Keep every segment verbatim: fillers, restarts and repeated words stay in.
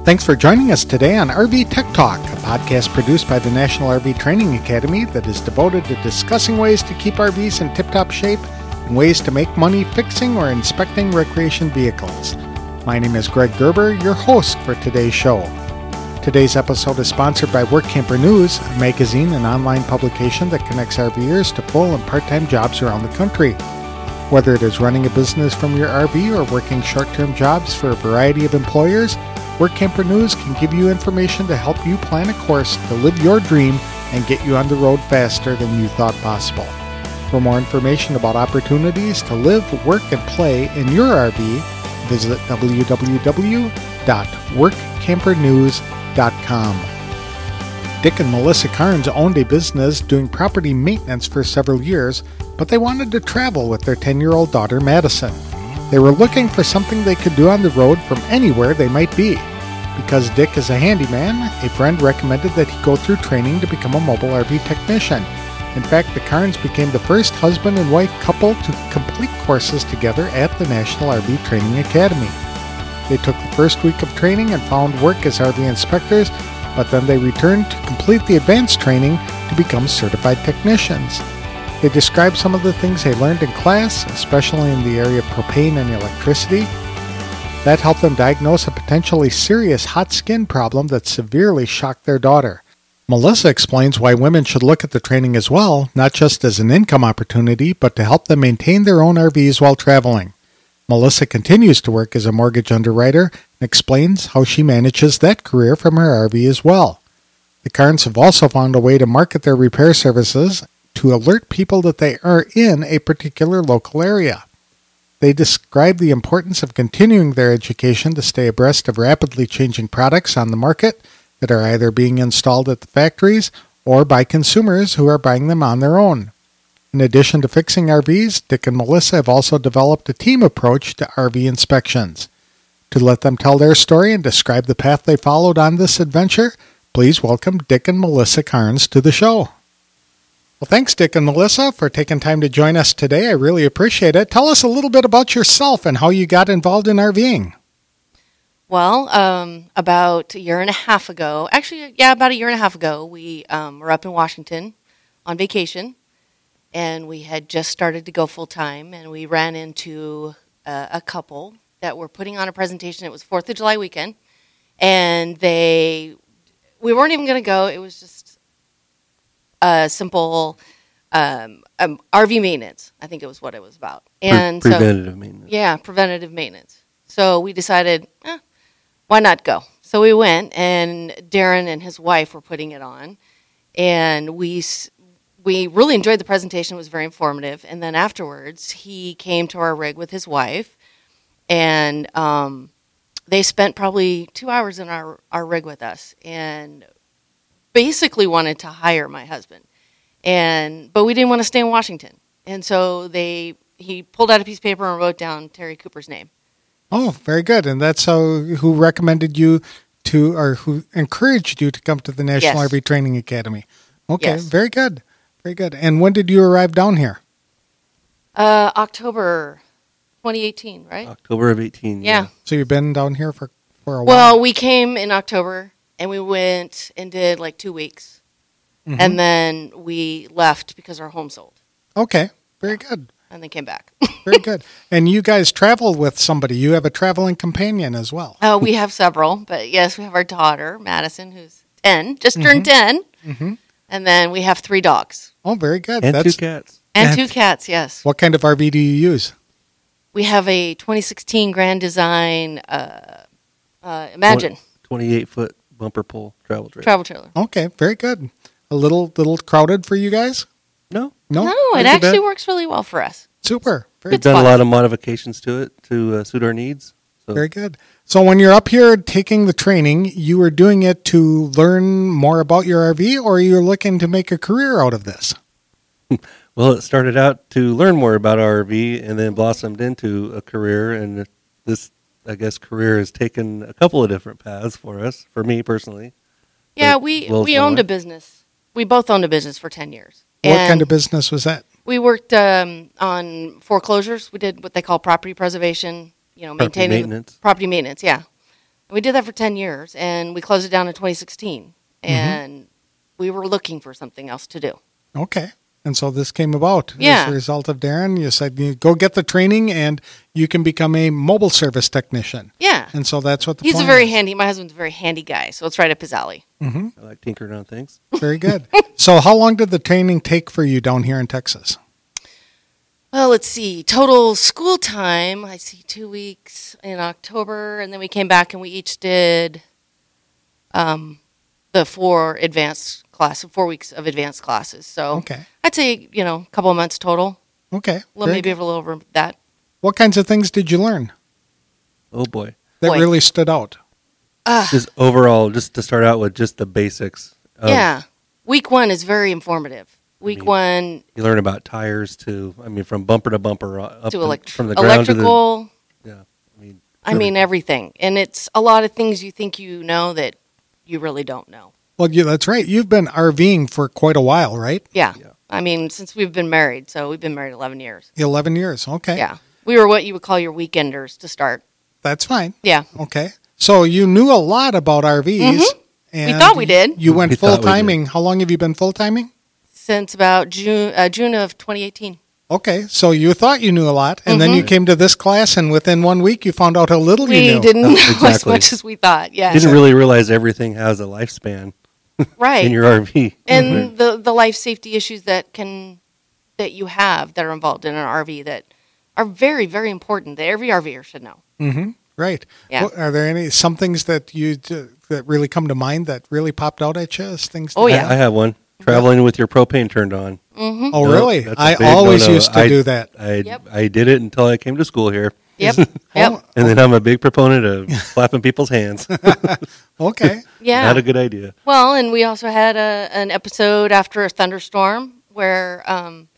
Thanks for joining us today on R V Tech Talk, a podcast produced by the National R V Training Academy that is devoted to discussing ways to keep R Vs in tip-top shape and ways to make money fixing or inspecting recreation vehicles. My name is Greg Gerber, your host for today's show. Today's episode is sponsored by Work Camper News, a magazine and online publication that connects RVers to full and part-time jobs around the country. Whether it is running a business from your R V or working short-term jobs for a variety of employers, Work Camper News can give you information to help you plan a course to live your dream and get you on the road faster than you thought possible. For more information about opportunities to live, work, and play in your R V, visit w w w dot work camper news dot com. Dick and Melissa Carnes owned a business doing property maintenance for several years, but they wanted to travel with their ten-year-old daughter, Madison. They were looking for something they could do on the road from anywhere they might be. Because Dick is a handyman, a friend recommended that he go through training to become a mobile R V technician. In fact, the Carnes became the first husband and wife couple to complete courses together at the National R V Training Academy. They took the first week of training and found work as R V inspectors, but then they returned to complete the advanced training to become certified technicians. They described some of the things they learned in class, especially in the area of propane and electricity. That helped them diagnose a potentially serious hot skin problem that severely shocked their daughter. Melissa explains why women should look at the training as well, not just as an income opportunity, but to help them maintain their own R Vs while traveling. Melissa continues to work as a mortgage underwriter and explains how she manages that career from her R V as well. The Carnes have also found a way to market their repair services to alert people that they are in a particular local area. They describe the importance of continuing their education to stay abreast of rapidly changing products on the market that are either being installed at the factories or by consumers who are buying them on their own. In addition to fixing R Vs, Dick and Melissa have also developed a team approach to R V inspections. To let them tell their story and describe the path they followed on this adventure, please welcome Dick and Melissa Carnes to the show. Well, thanks, Dick and Melissa, for taking time to join us today. I really appreciate it. Tell us a little bit about yourself and how you got involved in RVing. Well, um, about a year and a half ago, actually, yeah, about a year and a half ago, we um, were up in Washington on vacation, and we had just started to go full-time, and we ran into uh, a couple that were putting on a presentation. It was fourth of July weekend, and they, we weren't even going to go. It was just a simple um, um, R V maintenance. I think it was what it was about. And Pre- preventative so, maintenance. Yeah, preventative maintenance. So we decided, eh, why not go? So we went, and Darren and his wife were putting it on, and we we really enjoyed the presentation. It was very informative. And then afterwards, he came to our rig with his wife, and um, they spent probably two hours in our, our rig with us, and basically wanted to hire my husband, and but we didn't want to stay in Washington, and so they he pulled out a piece of paper and wrote down Terry Cooper's name. Oh, very good. And that's how who recommended you to, or who encouraged you to come to the National Yes. R V Training Academy. Okay, Yes. very good, very good. And when did you arrive down here? Uh, October twenty eighteen, right? October of eighteen. Yeah. Yeah. So you've been down here for, for a while? Well, we came in October, and we went and did like two weeks, Mhm. and then we left because our home sold, Okay, very good, and then came back. very good. And you guys travel with somebody. You have a traveling companion as well. Uh, we have several, but yes, we have our daughter, Madison, who's ten, just turned ten, Mm-hmm. and then we have three dogs. Oh, very good. And That's two cats. And And- two cats, yes. What kind of R V do you use? We have a twenty sixteen Grand Design uh, uh, Imagine twenty-eight foot bumper pull travel trailer. travel trailer. Okay, very good. A little little crowded for you guys? No. No? No, not it too actually bad. works really well for us. Super. Very We've Good done spot. a lot of modifications to it to uh, suit our needs. So Very good. So when you're up here taking the training, you were doing it to learn more about your R V, or you're looking to make a career out of this? Well, it started out to learn more about R V and then blossomed into a career. And this, I guess, career has taken a couple of different paths for us, for me personally. Yeah, But we, well, we so owned what? a business. We both owned a business for ten years. What And kind of business was that? We worked um, on foreclosures. We did what they call property preservation, you know, Property maintaining maintenance. property maintenance, yeah. We did that for ten years, and we closed it down in twenty sixteen. And we were looking for something else to do. Okay. And so this came about Yeah. as a result of Darren. You said, you go get the training and you can become a mobile service technician. Yeah. And so that's what the He's a plan very is. handy, my husband's a very handy guy, so it's right up his alley. I like tinkering on things. Very good. So how long did the training take for you down here in Texas? Well, let's see. Total school time, I see two weeks in October, and then we came back and we each did um, the four advanced class, four weeks of advanced classes. So Okay. I'd say, you know, a couple of months total. Okay. Well, Very maybe good. a little over that. What kinds of things did you learn Oh boy. that Boy. really stood out? Uh, Just overall, just to start out with just the basics. of- yeah. Week one is very informative. Week mean, one You learn about tires to, I mean, from bumper to bumper, uh, up to to- elect- from the ground electrical, to the, yeah. I mean, I mean, everything. And it's a lot of things you think you know that you really don't know. Well, yeah, that's right. You've been RVing for quite a while, right? Yeah. Yeah. I mean, since we've been married, so we've been married eleven years. eleven years. Okay. Yeah. We were what you would call your weekenders to start. That's fine. Yeah. Okay. So you knew a lot about R Vs. Mhm. And We thought we did. You went We full thought we did. timing. How long have you been full timing? Since about June uh, June of twenty eighteen. Okay. So you thought you knew a lot, and then you Mhm. came to this class, and within one week you found out how little We you knew. didn't know as Exactly. much as we thought. Yeah. didn't really realize everything has a lifespan Right. in your R V. and the the life safety issues that can that you have that are involved in an R V that are very, very important that every RVer should know. Mm-hmm. Right. Yeah. What- are there any some things that you d- that really come to mind that really popped out at you as things? Oh, that- yeah. I, I have one. Traveling with your propane turned on. Mm-hmm. Oh, No, really? that's a I big always no-no. used to I- do that. I Yep. I did it until I came to school here, Yep. Yep. Oh, and then I'm a big proponent of slapping people's hands. okay. Yeah. Not a good idea. Well, and we also had a, an episode after a thunderstorm where um,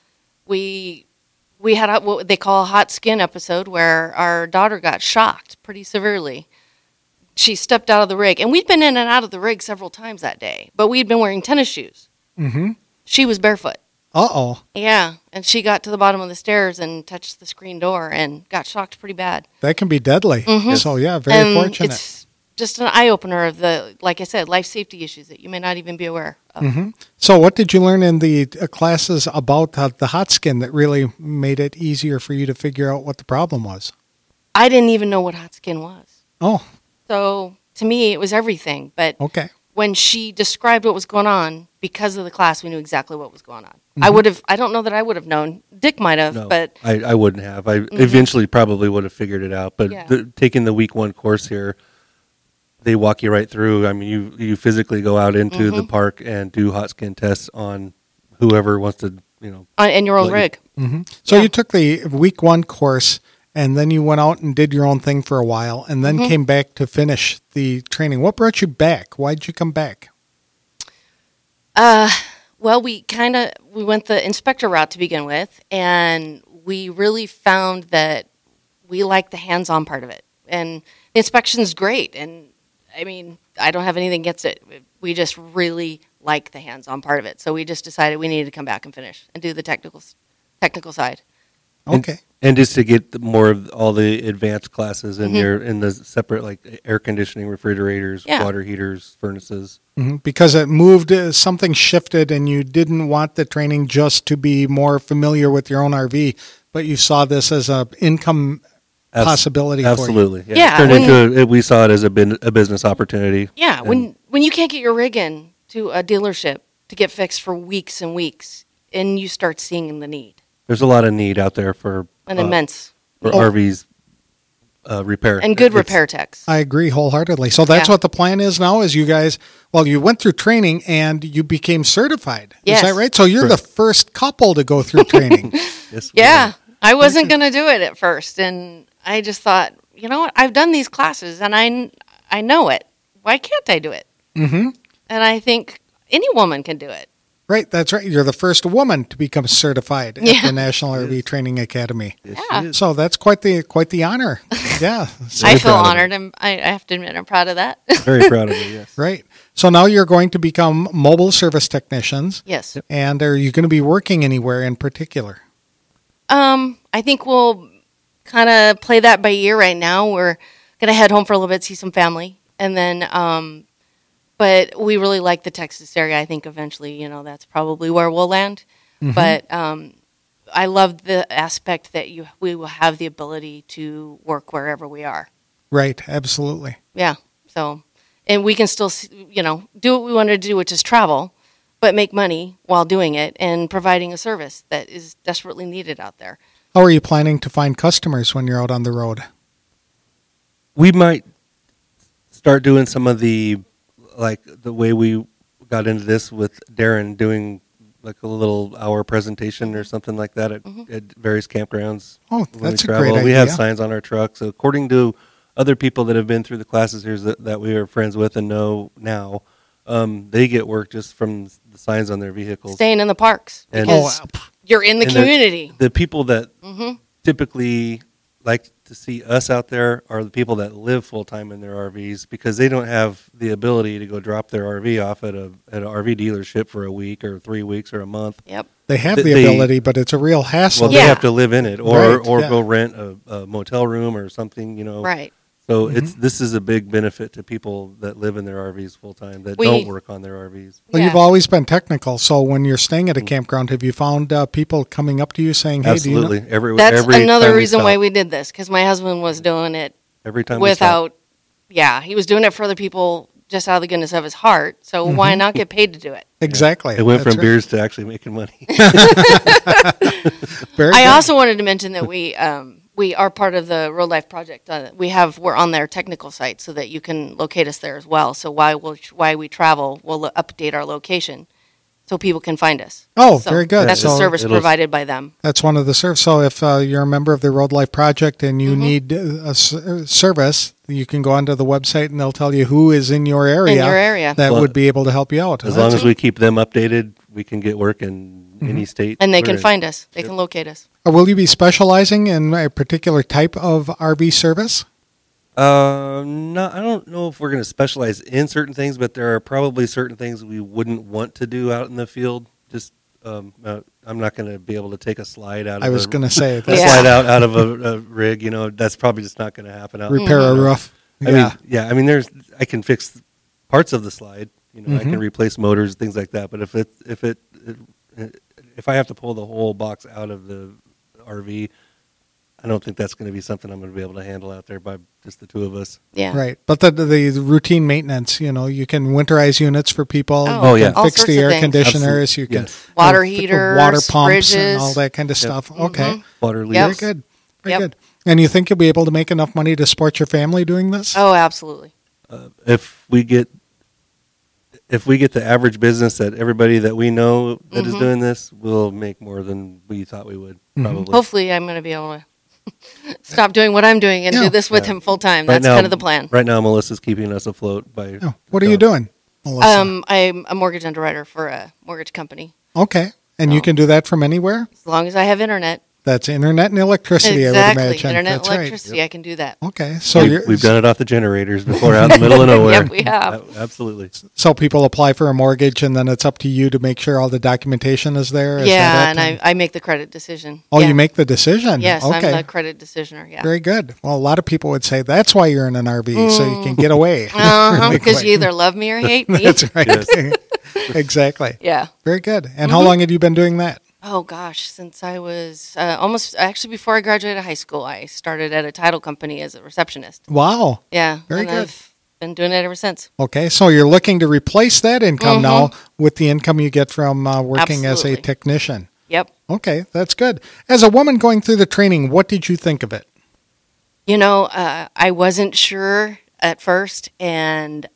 we we had a, what they call a hot skin episode where our daughter got shocked pretty severely. She stepped out of the rig, and we'd been in and out of the rig several times that day, but we'd been wearing tennis shoes. Mm-hmm. She was barefoot. Uh-oh. Yeah, and she got to the bottom of the stairs and touched the screen door and got shocked pretty bad. That can be deadly. Mhm. So, yeah, very and fortunate. it's just an eye opener of the, like I said, life safety issues that you may not even be aware of. hmm So what did you learn in the uh, classes about uh, the hot skin that really made it easier for you to figure out what the problem was? I didn't even know what hot skin was. Oh, So to me, it was everything. But okay. when she described what was going on, because of the class, we knew exactly what was going on. Mm-hmm. I would have, I don't know that I would have known. Dick might have, No, but I, I wouldn't have. I eventually probably would have figured it out. But Yeah. the, taking the week one course here, they walk you right through. I mean, you you physically go out into the Mhm. park and do hot skin tests on whoever wants to, you know. on, in your own Well, rig. hmm So Yeah. you took the week one course, and then you went out and did your own thing for a while, and then Mhm. came back to finish the training. What brought you back? Why did you come back? Uh, well, we kind of we went the inspector route to begin with, and we really found that we liked the hands-on part of it. And the inspection's great, and I mean, I don't have anything against it. We just really like the hands-on part of it, so we just decided we needed to come back and finish and do the technical technical side. Okay. And just to get the- more of all the advanced classes in Mhm. your in the separate like air conditioning, refrigerators, Yeah. water heaters, furnaces. hmm Because it moved, uh, something shifted, and you didn't want the training just to be more familiar with your own R V, but you saw this as a income Abs- possibility for you. Absolutely, yeah. Yeah, It turned when- into a, we saw it as a, bin, a business opportunity. Yeah, And- when when you can't get your rig in to a dealership to get fixed for weeks and weeks, and you start seeing the need, There's a lot of need out there for an uh, immense for Oh. R Vs uh, repair and good It's- repair techs. I agree wholeheartedly. So that's Yeah. what the plan is now. Is you guys, well, you went through training and you became certified. Yes. Is that right? So you're the Correct. first couple to go through training. Yes, we Yeah, are. I wasn't going to do it at first, and I just thought, you know what? I've done these classes, and I I know it. Why can't I do it? hmm And I think any woman can do it. Right. That's right. You're the first woman to become certified at Yeah. the National R V Training Academy. Yes, Yeah. she is. So that's quite the quite the honor. Yeah. Very I feel proud of honored, and I, I have to admit, I'm proud of that. Very proud of it. Yes. Right. So now you're going to become mobile service technicians. Yes. Yep. And are you going to be working anywhere in particular? Um, I think we'll kind of play that by ear right now. We're going to head home for a little bit, see some family, And then, um, but we really like the Texas area. I think eventually, you know, that's probably where we'll land. Mhm. But um, I love the aspect that you we will have the ability to work wherever we are. Right, absolutely. Yeah. So, and we can still, s- you know, do what we want to do, which is travel, but make money while doing it and providing a service that is desperately needed out there. How are you planning to find customers when you're out on the road? We might start doing some of the, like the way we got into this with Darren doing like a little hour presentation or something like that at, Mhm. at various campgrounds. Oh, when we that's a travel. great We have idea. signs on our trucks. According to other people that have been through the classes here that, that we are friends with and know now, um, they get work just from the signs on their vehicles. Staying in the parks And- because Oh, you're in the and the- community. The people that hmm typically like to see us out there are the people that live full time in their R Vs because they don't have the ability to go drop their R V off at a at an R V dealership for a week or three weeks or a month. Yep. They have Th- the they- able but it's a real hassle. Well, Yeah. they have to live in it, or Right, or yeah. go rent a, a motel room or something. You know, Right. So Mm-hmm. it's this is a big benefit to people that live in their R Vs full time that We- don't work on their R Vs. Well, Yeah. you've always been technical, so when you're staying at a Mm. campground, have you found uh, people coming up to you saying, "Hey, Absolutely, do you know?" every That's every another time we reason why stop. we did this, because my husband was doing it every time we stop. without, yeah, he was doing it for other people just out of the goodness of his heart. So why not get paid to do it? Exactly. It went That's from right. beers to actually making money. Very I good. also wanted to mention that we um, we are part of the Road Life Project. Uh, we have we're on their technical site so that you can locate us there as well. So why we'll, why we travel, we'll lo- update our location so people can find us. Oh, So very good. That's So a service it'll- provided by them. That's one of the services. So if uh, you're a member of the Road Life Project and you Mhm. need uh, a s- uh, service, you can go onto the website and they'll tell you who is in your area, In your area. that Well, would be able to help you out. As That's- long as we keep them updated, we can get work in any state. And they we're can in. find us. They Yep. can locate us. Uh, will you be specializing in a particular type of R V service? Uh, no, I don't know if we're going to specialize in certain things, but there are probably certain things we wouldn't want to do out in the field. Just, um, uh, I'm not going to be able to take a slide out of I was a, going to say, a that's Yeah. slide out, out of a, a rig. You know, that's probably just not going to happen out. repair a you know. roof. I yeah. mean, yeah, I mean, there's I can fix parts of the slide. You know, I Mhm. can replace motors, things like that. But if it if it, it if I have to pull the whole box out of the R V, I don't think that's going to be something I'm going to be able to handle out there by just the two of us. Yeah. Right. But the, the routine maintenance, you know, you can winterize units for people. Oh, you Oh, can yeah. all fix sorts the of air things. conditioners. You can Yes. Water uh, f- heaters, water pumps, and fridges. all that kind of Yep. stuff. Okay. Mhm. Water Yep. Very leaks. good. Very Yep. good. And you think you'll be able to make enough money to support your family doing this? Oh, absolutely. Uh, if we get if we get the average business that everybody that we know that is Mhm. doing this, we'll make more than we thought we would. Mhm. Probably. Hopefully, I'm going to be able to stop doing what I'm doing and Yeah. do this with Yeah. him full time. Right That's now- kind of the plan. Right now, Melissa's keeping us afloat by. Oh, what are you doing, Melissa? Um, I'm a mortgage underwriter for a mortgage company. okay. And you so- can do that from anywhere? As long as I have internet, That's internet and electricity, I would exactly, imagine. internet, That's right. electricity, I can do that. Okay. So we, you're, we've done it off the generators before out in the middle of nowhere. Yep, we have. A- Absolutely. so people apply for a mortgage and then it's up to you to make sure all the documentation is there? Is that Yeah, it? and I, I make the credit decision. Oh, Yeah. you make the decision? Yes, Okay. I'm the credit decisioner. Yeah. Very good. Well, a lot of people would say that's why you're in an R V, so you can get away. Uh-huh, really because quick. you either love me or hate me. That's right. Yes. Exactly. Yeah. Very good. And how Mhm. long had you been doing that? Oh gosh, since I was uh, almost actually before I graduated high school, I started at a title company as a receptionist. Wow. Yeah, Very and good. I've been doing it ever since. Okay, so you're looking to replace that income Mhm. now with the income you get from uh, working as a Absolutely. technician. Yep. Okay, that's good. As a woman going through the training, what did you think of it? You know, uh, I wasn't sure at first, and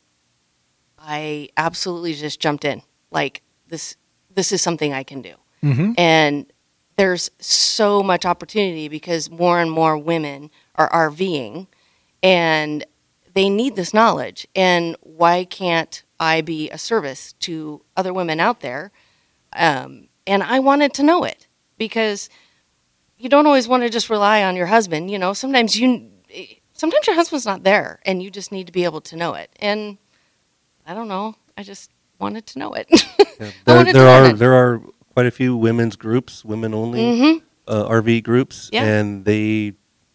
I absolutely just jumped in. Like this, this is something I can do. Mm-hmm. And there's so much opportunity because more and more women are RVing and they need this knowledge. And why can't I be a service to other women out there? Um, and I wanted to know it because you don't always want to just rely on your husband. You know, sometimes you, sometimes your husband's not there and you just need to be able to know it. And I don't know. I just wanted to know it. Yeah. I There, wanted to there learn are it. there are quite a few women's groups, women only Mm-hmm. uh, R V groups, Yeah. and they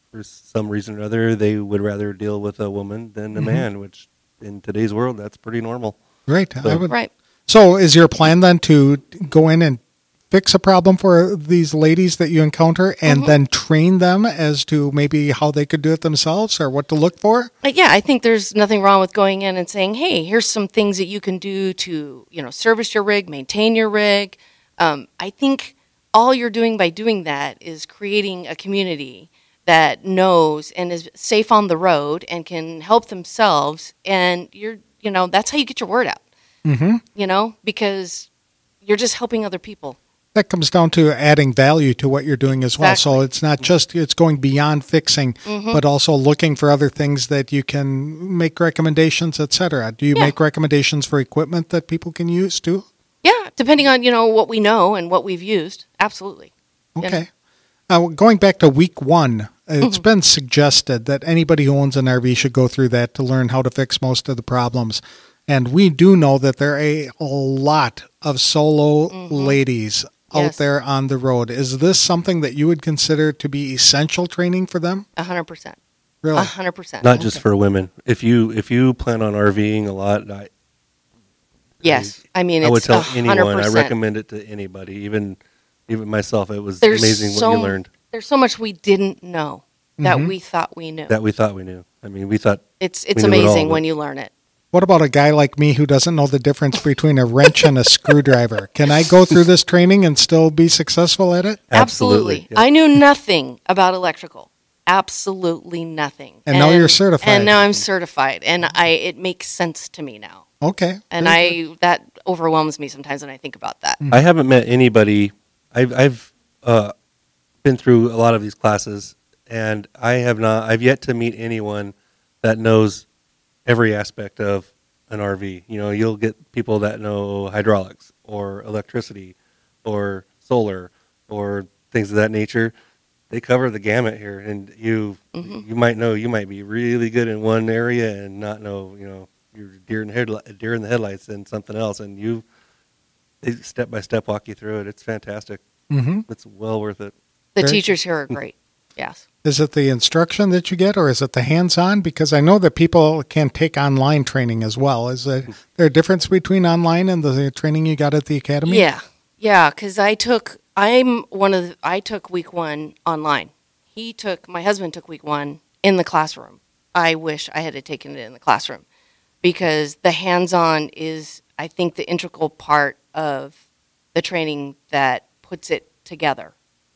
for some reason or other, they would rather deal with a woman than a Mhm. man, which in today's world, that's pretty normal. Right. So- I would, Right. So is your plan then to go in and fix a problem for these ladies that you encounter and Mhm. then train them as to maybe how they could do it themselves or what to look for? But yeah, I think there's nothing wrong with going in and saying, "Hey, here's some things that you can do to, you know, service your rig, maintain your rig." Um, I think all you're doing by doing that is creating a community that knows and is safe on the road and can help themselves. And you're, you know, that's how you get your word out. Mm-hmm. You know, because you're just helping other people. That comes down to adding value to what you're doing as well. So Exactly. it's not just, it's going beyond fixing, Mhm. but also looking for other things that you can make recommendations, et cetera. Do you Yeah. make recommendations for equipment that people can use too? Yeah, depending on, you know, what we know and what we've used. Absolutely. Yeah. Okay. Uh, going back to week one, it's Mhm. been suggested that anybody who owns an R V should go through that to learn how to fix most of the problems. And we do know that there are a, a lot of solo Mhm. ladies out Yes. there on the road. Is this something that you would consider to be essential training for them? A hundred percent. A Really? hundred percent. Not just Okay. for women. If you if you plan on RVing a lot, I, Yes. I mean, I it's would tell a hundred anyone. I percent. recommend it to anybody, even even myself. It was There's amazing so what you learned There's so much we didn't know that Mhm. we thought we knew. that we thought we knew. I mean, we thought it's it's we knew it all, amazing but- when you learn it. What about a guy like me who doesn't know the difference between a wrench and a screwdriver? Can I go through this training and still be successful at it? absolutely. yeah. I knew nothing about electrical. Absolutely nothing. And now you're certified. And now I'm certified, and I it makes sense to me now. Okay. And Very good. I that overwhelms me sometimes when I think about that. I haven't met anybody. I've I've uh, been through a lot of these classes, and I have not. I've yet to meet anyone that knows every aspect of an R V. You know, you'll get people that know hydraulics or electricity or solar or things of that nature. They cover the gamut here, and you Mhm. you might know you might be really good in one area and not know you know you're deer in the headli- deer in the headlights in something else, and you they step by step walk you through it. It's fantastic. Mhm. It's well worth it. The Very- teachers here are great. Yes. Is it the instruction that you get, or is it the hands-on? Because I know that people can take online training as well. Is there, there a difference between online and the training you got at the academy? Yeah, yeah. Because I took, I'm one of, the, I took week one online. He took, my husband took week one in the classroom. I wish I had taken it in the classroom because the hands-on is, I think, the integral part of the training that puts it together.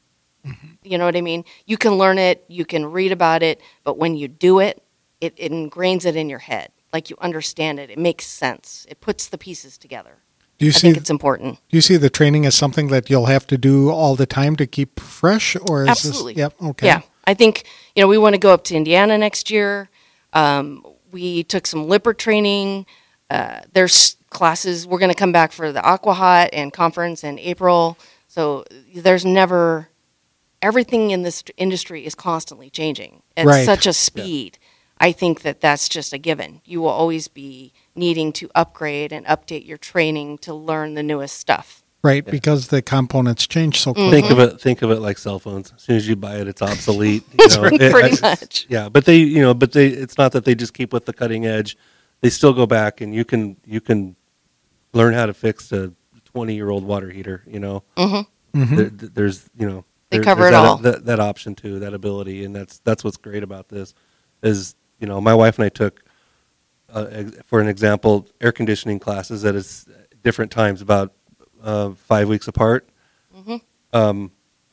You know what I mean? You can learn it, you can read about it, but when you do it, it, it ingrains it in your head. Like you understand it. It makes sense. It puts the pieces together. Do you I see? think it's important. Do you see the training as something that you'll have to do all the time to keep fresh, or is Absolutely. this? Yep. Okay. Yeah, I think you know we want to go up to Indiana next year. Um, we took some Lippert training. Uh, there's classes. We're going to come back for the Aqua Hot and conference in April. So there's never everything in this industry is constantly changing at Right. such a speed. I think that that's just a given. You will always be needing to upgrade and update your training to learn the newest stuff. Right, Yeah. because the components change so quickly. Think of it. Think of it like cell phones. As soon as you buy it, it's obsolete. You know, it- Pretty it's- much. Yeah, but they, you know, but they. It's not that they just keep with the cutting edge. They still go back, and you can you can learn how to fix a twenty year old water heater. You know, Mm-hmm. Mhm. there, there's you know They there- cover there's it that, all. That, that option too, that ability, and that's that's what's great about this. Is you know, my wife and I took, uh, ex- for an example, air conditioning classes at is different times, about uh, five weeks apart. Mhm. Um,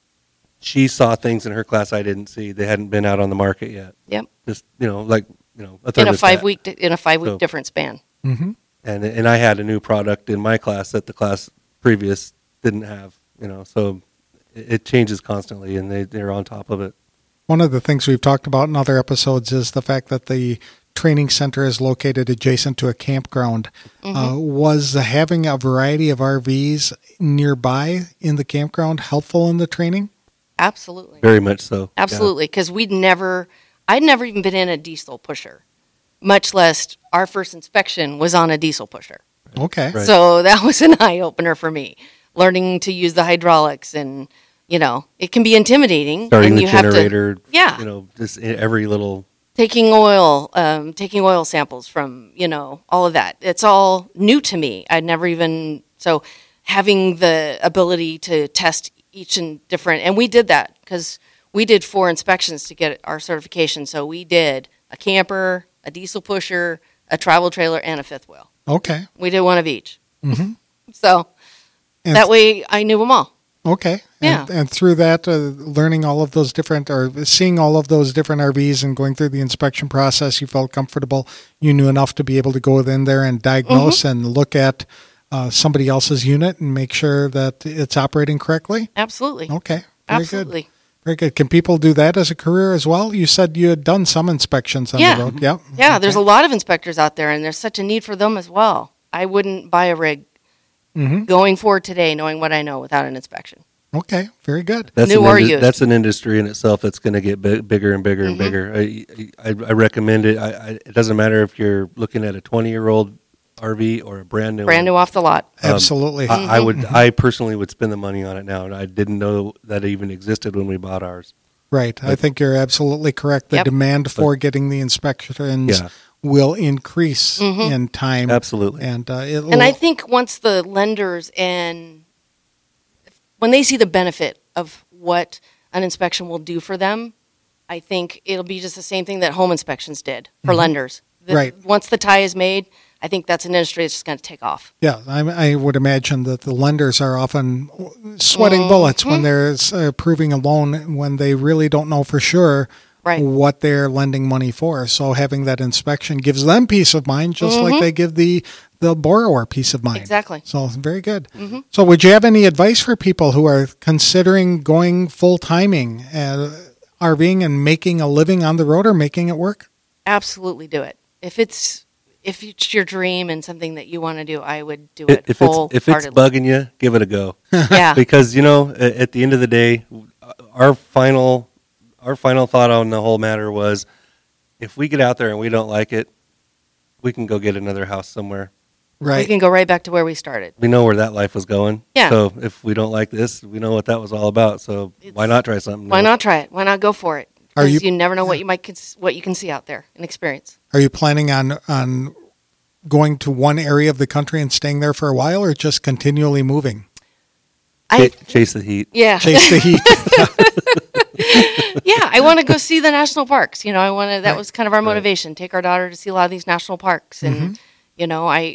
she saw things in her class I didn't see. They hadn't been out on the market yet. Yep. Just you know, like you know, a In a thermostat. five week in a five week So- different span. Mhm. and and I had a new product in my class that the class previous didn't have. You know, so it, it changes constantly, and they they're on top of it. One of the things we've talked about in other episodes is the fact that the training center is located adjacent to a campground. Mm-hmm. Uh, was having a variety of R Vs nearby in the campground helpful in the training? Absolutely. Very much so. Yeah. Absolutely, because we'd never, I'd never even been in a diesel pusher, much less our first inspection was on a diesel pusher. Okay. Right. So that was an eye opener for me, learning to use the hydraulics and you know, it can be intimidating. Starting and the you have generator. to, yeah. You know, just i- every little. Taking oil, um, taking oil samples from, you know, all of that. It's all new to me. I'd never even, so having the ability to test each and different, and we did that because we did four inspections to get our certification. So we did a camper, a diesel pusher, a travel trailer, and a fifth wheel. Okay. We did one of each. Mhm. So And that way I knew them all. Okay. Yeah. And, and through that, uh, learning all of those different, or seeing all of those different R Vs and going through the inspection process, you felt comfortable. You knew enough to be able to go in there and diagnose Mm-hmm. and look at uh, somebody else's unit and make sure that it's operating correctly. Absolutely. Okay. Very Absolutely. good. Very good. Can people do that as a career as well? You said you had done some inspections on Yeah. the road. Yeah. Yeah, there's a Okay. lot of inspectors out there, and there's such a need for them as well. I wouldn't buy a rig Mhm. going forward today knowing what I know without an inspection. Okay. Very good. That's New an or indus- used. That's an industry in itself that's going to get bi- bigger and bigger and Mhm. bigger. I, I, I recommend it. I, I, it doesn't matter if you're looking at a twenty-year-old R V or a brand new Brand one. new off the lot. Um, Absolutely. Mm-hmm. I, I would. I personally would spend the money on it now, and I didn't know that it even existed when we bought ours. Right. I But- think you're absolutely correct. The Yep. demand for getting the inspections Yeah. will increase Mhm. in time. Absolutely. And uh, it And I think once the lenders and when they see the benefit of what an inspection will do for them, I think it'll be just the same thing that home inspections did for lenders. The- Right. Once the tie is made, I think that's an industry that's just going to take off. Yeah, I, I would imagine that the lenders are often sweating bullets when they're uh, approving a loan when they really don't know for sure Right. what they're lending money for. So having that inspection gives them peace of mind, just like they give the the borrower peace of mind. Exactly. So very good. So would you have any advice for people who are considering going full timing, uh, RVing, and making a living on the road or making it work? Absolutely do it. If it's if it's your dream and something that you want to do, I would do it If it's full if it's bugging you, give it a go. Yeah. Because you know, a- at the end of the day, our final our final thought on the whole matter was, if we get out there and we don't like it, we can go get another house somewhere. We Right. can go right back to where we started. We know where that life was going. Yeah. So if we don't like this, we know what that was all about. So why It's- not try something? Why new? not try it? Why not go for it? Are Because you- you, never know what you might cons- what you can see out there and experience. Are you planning on on going to one area of the country and staying there for a while, or just continually moving? I Ch- chase the heat. yeah Chase the heat. yeah. I want to go see the national parks. You know, I want to. That Right. was kind of our Right. motivation. Take our daughter to see a lot of these national parks, and Mm-hmm. you know, I.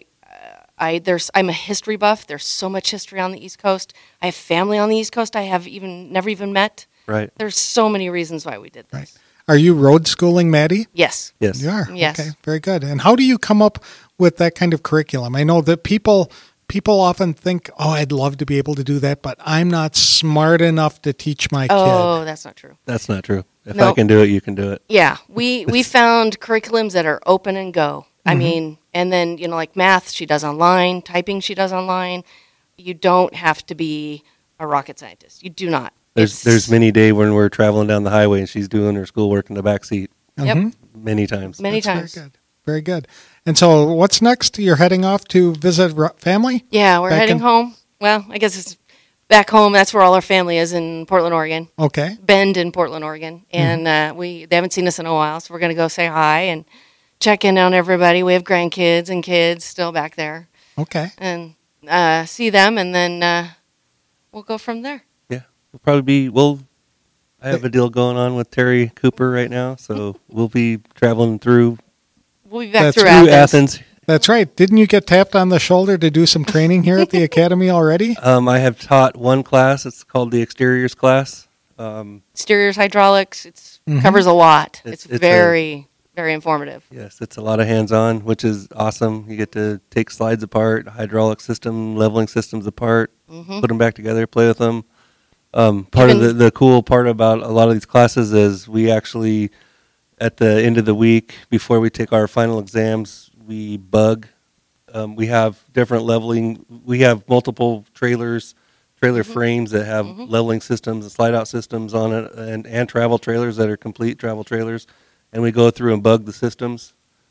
I there's I'm a history buff. There's so much history on the East Coast. I have family on the East Coast I have even never even met. Right. There's so many reasons why we did this. Right. Are you road schooling, Maddie? Yes. Yes. You are. Yes. Okay. Very good. And how do you come up with that kind of curriculum? I know that people people often think, "Oh, I'd love to be able to do that, but I'm not smart enough to teach my Oh, kid." that's not true. That's not true. If No. I can do it, you can do it. Yeah, we we found curriculums that are open and go. I Mm-hmm. mean, and then you know, like math, she does online. Typing, she does online. You don't have to be a rocket scientist. You do not. There's It's- there's many day when we're traveling down the highway and she's doing her schoolwork in the back seat Yep. Mhm. many times. many That's times. Very good. Very good. And so, what's next? You're heading off to visit ro- family? Yeah, we're Back heading in- home. Well, I guess it's back home. That's where all our family is in Portland, Oregon. Okay. Bend in Portland, Oregon, and uh, we they haven't seen us in a while, so we're going to go say hi and check in on everybody. We have grandkids and kids still back there, Okay. and uh, see them, and then uh, we'll go from there. Yeah, we'll probably be. We'll. I have a deal going on with Terry Cooper right now, so we'll be traveling through We'll be back That's through through Athens. Athens. That's right. Didn't you get tapped on the shoulder to do some training here at the academy already? Um, I have taught one class. It's called the exteriors class. Um, Exteriors, hydraulics. It's Mhm. covers a lot. It's- It's, it's a- very, very informative. yes, it's a lot of hands-on, which is awesome. You get to take slides apart, hydraulic system, leveling systems apart, Hmm put them back together, play with them. Um, part of Even- the, the cool part about a lot of these classes is we actually, at the end of the week, before we take our final exams, we bug. Um, we have different leveling. We have multiple trailers, trailer frames that have Mhm. leveling systems and slide-out systems on it, and, and travel trailers that are complete travel trailers. And we go through and bug the systems,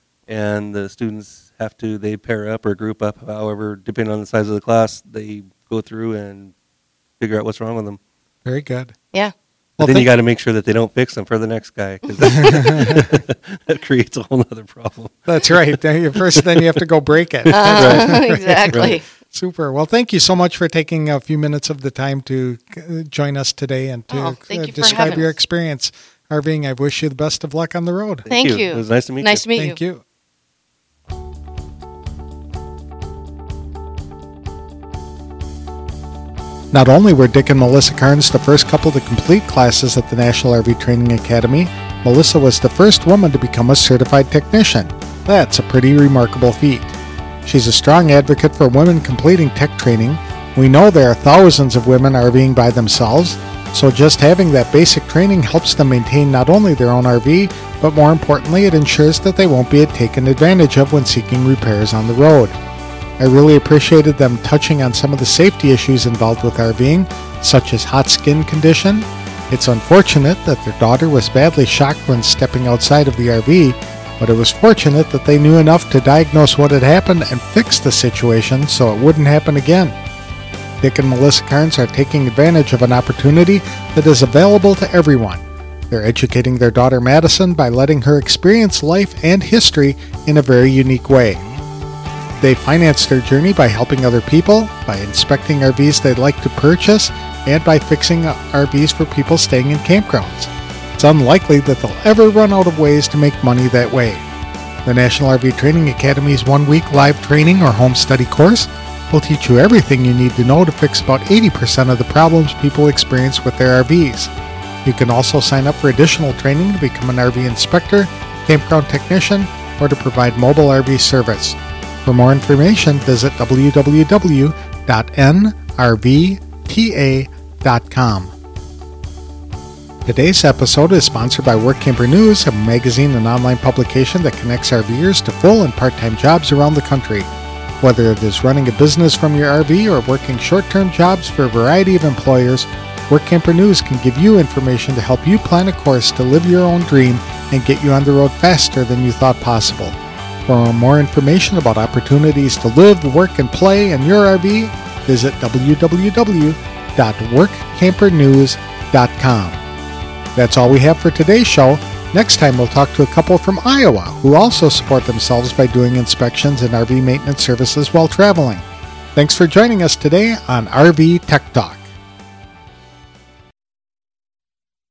and the students have to, they pair up or group up, however, depending on the size of the class, they go through and figure out what's wrong with them. Very good. Yeah. But Well, then thank- you got to make sure that they don't fix them for the next guy, because that, that creates a whole other problem. That's right. Then you- First, then you have to go break it. Uh, exactly. Right. Super. Well, thank you so much for taking a few minutes of the time to uh, join us today and to Oh, thank uh, you for describe having your us. experience RVing. I wish you the best of luck on the road. Thank you. It was nice to meet Nice you. to meet Thank you. you. Not only were Dick and Melissa Carnes the first couple to complete classes at the National R V Training Academy, Melissa was the first woman to become a certified technician. That's a pretty remarkable feat. She's a strong advocate for women completing tech training. We know there are thousands of women RVing by themselves, so just having that basic training helps them maintain not only their own R V, but more importantly, it ensures that they won't be taken advantage of when seeking repairs on the road. I really appreciated them touching on some of the safety issues involved with RVing, such as hot skin condition. It's unfortunate that their daughter was badly shocked when stepping outside of the R V, but it was fortunate that they knew enough to diagnose what had happened and fix the situation so it wouldn't happen again. Dick and Melissa Carnes are taking advantage of an opportunity that is available to everyone. They're educating their daughter Madison by letting her experience life and history in a very unique way. They finance their journey by helping other people, by inspecting R Vs they'd like to purchase, and by fixing R Vs for people staying in campgrounds. It's unlikely that they'll ever run out of ways to make money that way. The National R V Training Academy's one-week live training or home study course will teach you everything you need to know to fix about eighty percent of the problems people experience with their R Vs. You can also sign up for additional training to become an R V inspector, campground technician, or to provide mobile R V service. For more information, visit w w w dot n r v t a dot com. Today's episode is sponsored by Work Camper News, a magazine and online publication that connects RVers to full and part-time jobs around the country. Whether it is running a business from your R V or working short-term jobs for a variety of employers, Work Camper News can give you information to help you plan a course to live your own dream and get you on the road faster than you thought possible. For more information about opportunities to live, work, and play in your R V, visit w w w dot work camper news dot com. That's all we have for today's show. Next time we'll talk to a couple from Iowa who also support themselves by doing inspections and R V maintenance services while traveling. Thanks for joining us today on R V Tech Talk.